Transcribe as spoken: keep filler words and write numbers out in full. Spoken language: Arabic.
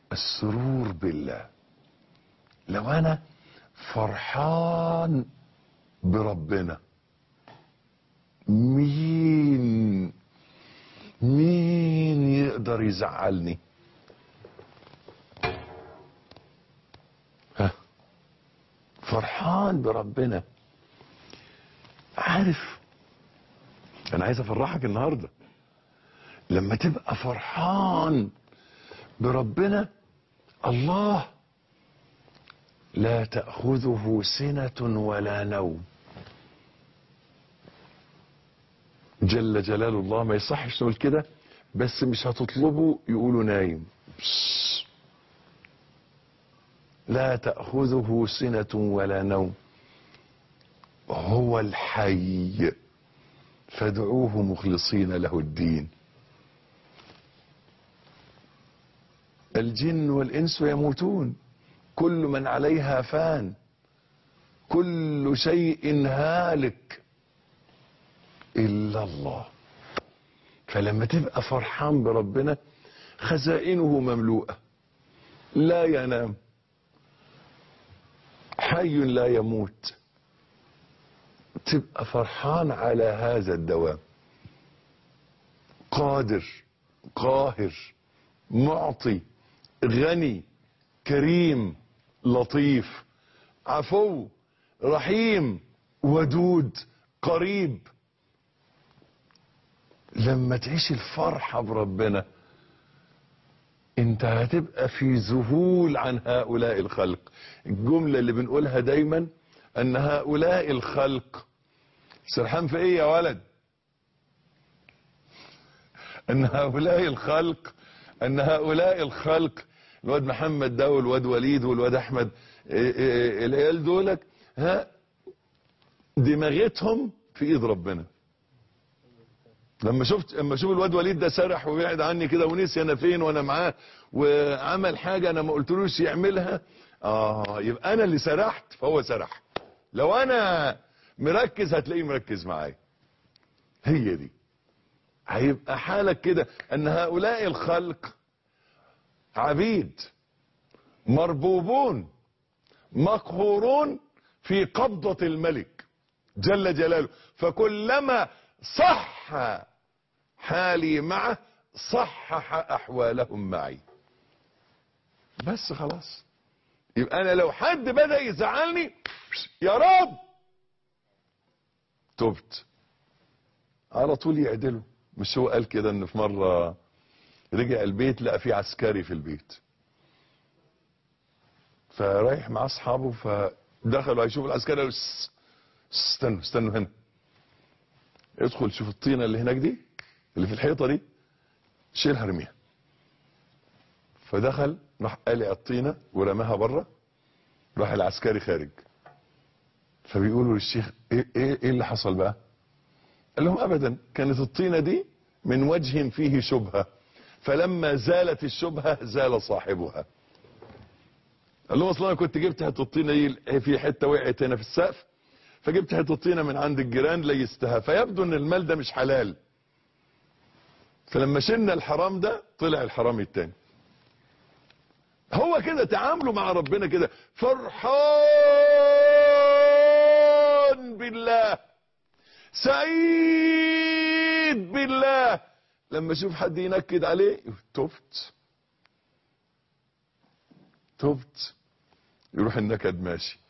السرور بالله. لو انا فرحان بربنا، مين مين يقدر يزعلني؟ ها، فرحان بربنا. عارف انا عايز افرحك النهارده، لما تبقى فرحان بربنا، الله لا تأخذه سنة ولا نوم. جل جلال الله. ما يصحش نقول كده، بس مش هتطلبه يقولوا نايم. بس لا تأخذه سنة ولا نوم، هو الحي فادعوه مخلصين له الدين. الجن والإنس يموتون، كل من عليها فان، كل شيء هالك إلا الله. فلما تبقى فرحان بربنا، خزائنه مملوءة، لا ينام، حي لا يموت. تبقى فرحان على هذا الدوام. قادر، قاهر، معطي، غني، كريم، لطيف، عفو، رحيم، ودود، قريب. لما تعيش الفرحة بربنا، انت هتبقى في ذهول عن هؤلاء الخلق. الجملة اللي بنقولها دايما ان هؤلاء الخلق، سرحان في ايه يا ولد؟ ان هؤلاء الخلق ان هؤلاء الخلق الواد محمد ده والواد وليد والواد احمد، العيال دولك ها دماغتهم في ايد ربنا. لما شفت لما شوف الواد وليد ده سرح وبعد عني كده ونسي انا فين وانا معاه، وعمل حاجه انا ما قلتلوش يعملها، اه يبقى انا اللي سرحت فهو سرح. لو انا مركز هتلاقيه مركز معايا. هي دي هيبقى حالك كده، ان هؤلاء الخلق عبيد مربوبون مقهورون في قبضة الملك جل جلاله، فكلما صح حالي معه صحح احوالهم معي. بس خلاص، يبقى انا لو حد بدأ يزعلني، يا رب تبت على طول يعدله. مش هو قال كده ان في مرة رجع البيت لقى فيه عسكري في البيت، فرايح مع اصحابه، فدخلوا هيشوف العسكري، قالوا استنوا استنوا هنا، ادخل شوف الطينة اللي هناك دي اللي في الحيطة دي، شيلها ارميها. فدخل راح قلع الطينة ورماها بره، راح العسكري خارج. فبيقولوا للشيخ ايه, ايه, ايه اللي حصل بقى؟ قال لهم ابدا، كانت الطينة دي من وجه فيه شبهة، فلما زالت الشبهة زال صاحبها. قال لهم اصلا انا كنت جبت حته الطينه دي في حته وقعت هنا في السقف، فجبت حته الطينه من عند الجيران ليستها، فيبدو ان المال ده مش حلال، فلما شلنا الحرام ده طلع الحرام التاني. هو كده تعامله مع ربنا كده، فرحان بالله، سعيد بالله. لما اشوف حد ينكد عليه، تبت تبت، يروح النكد ماشي.